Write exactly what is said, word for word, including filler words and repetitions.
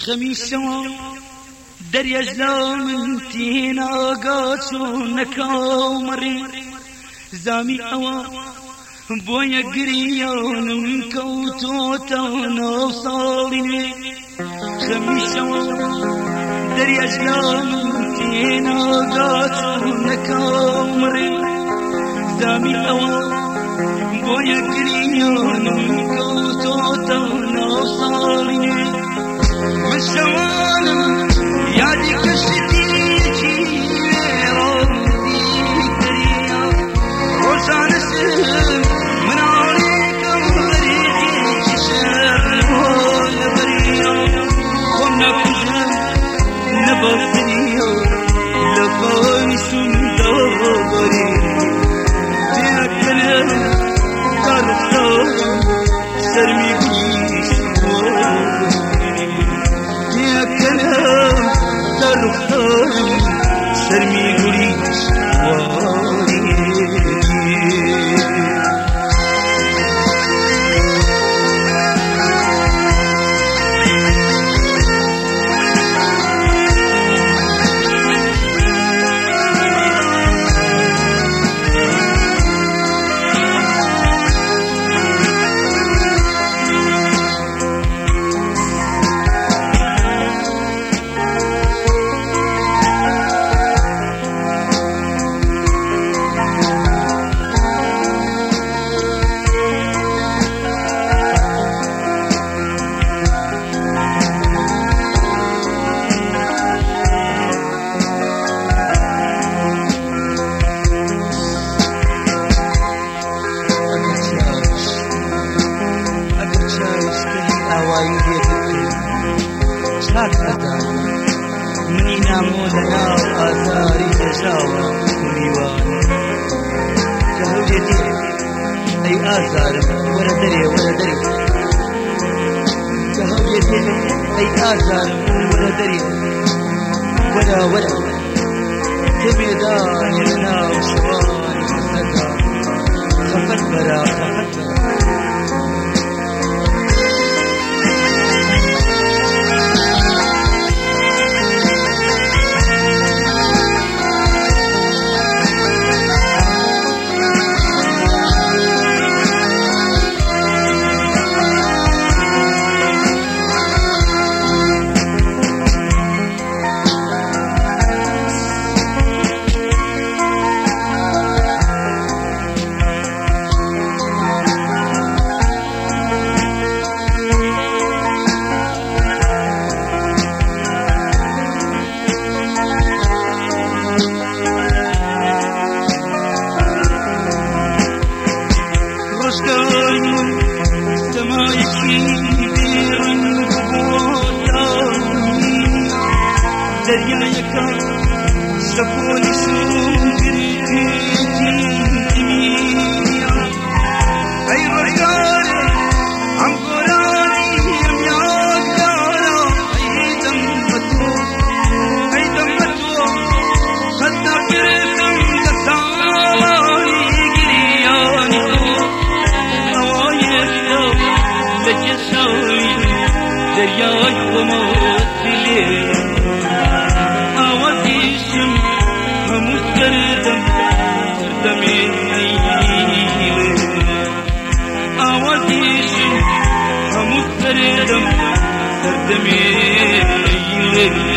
خميسة دريج لا من تينا قاتونك عمري زامي أوا بويا قريان من كوتوتانا وصالي خميسة دريج لا من تينا قاتونك عمري زامي أوا بويا قريان من كوتوتانا وصالي من شوانا يا دي كشتيكي رودي كريا روزان سم من عليك وغريتي شر والبريا كنا كجم نبطنيا لقاني سندوري تأكل كارثة سرمي بيش سرمي قريش مني نامو لنا آثاري تشاوى كميوان كهوجتي أي آثار ولا دري ولا دري كهوجتي أي آثار ولا دري ولا ولا كميدان لنا وشوان حسنك خفت برا خفت برا درياك سكوني سوقري تيميا أي رجال عم قراني يم ياكالا أي دمتو أي دمتو خدنا كرتم كسالاني قرياني أوايتو لجسوي درياك وموت ليه مستردم تردمي أوازيش مستردم تردمي